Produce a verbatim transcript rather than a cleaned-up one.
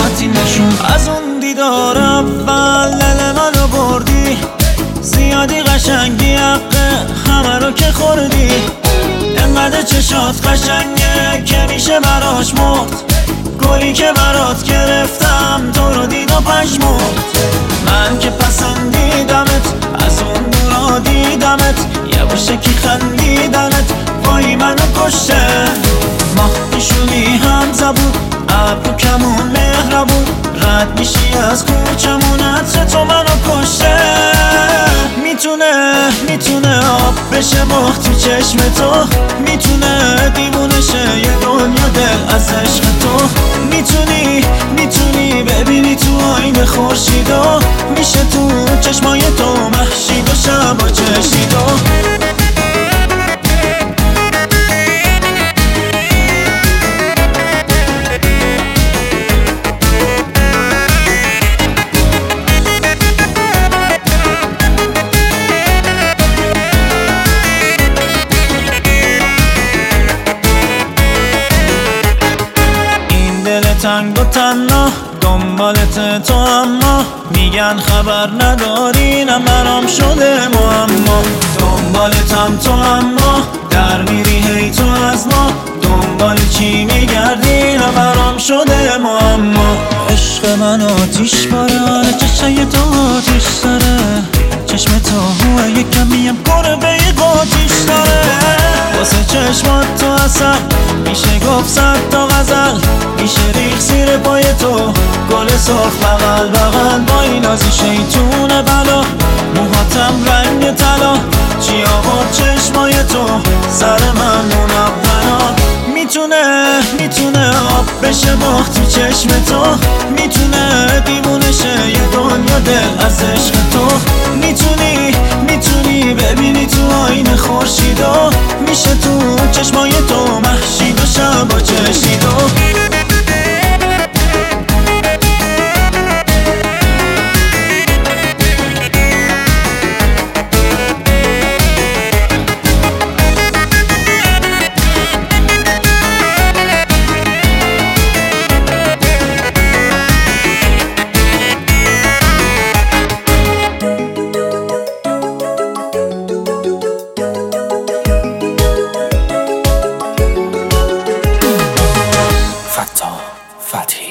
راحتی نشون. از اون دیدار اول دل منو بردی، زیادی قشنگی حقه همه رو که خوردی. انقدر چشات قشنگه که میشه براش مرد، گلی که برات گرفتم تو رو دید و پشمرد. من که پسندیدمت از اون دورا دیدمت، یه باشه که خندیدنت وای منو کشته. ماه پیشونی هم زبون ابرو کمون مهربون، رد میشی از کوچمون عطر تو منو کشته. میتونه میتونه آب بشه ماه تو چشم تو، میتونه دیوونه شه یه دنیا دل از عشق تو. میتونی میتونی ببینی تو آینه خورشیدو، میشه تو چشمای تو مهشید و شبا چشیدو. تنگ و تنها دنبالت تو، اما میگن خبر نداری نه برام شده معما. دنبالتم تو اما در میری هی تو از ما، دنبال چی میگردی نه برام شده معما. عشق من آتیش باره چشای تو آتیش داره، چشم تو هوه یکمی هم گربه قاتیش داره. واسه چشمات تو اصل میشه گفت صد تا غزل، میشه ریخ زیر پای تو گل سرخ بغل بغل. با این نازی شیطون بلا موهاتم رنگ طلا، چی آورد چشمای تو سر من منونا. میتونه میتونه آب بشه ماه تو چشم تو، میتونه دیوونه شه یه دنیا دل از عشق تو. میتونی میتونی ببینی تو آینه خورشیدو، میشه تو چشمای تو مهشید و شبا چشیدو. فتیح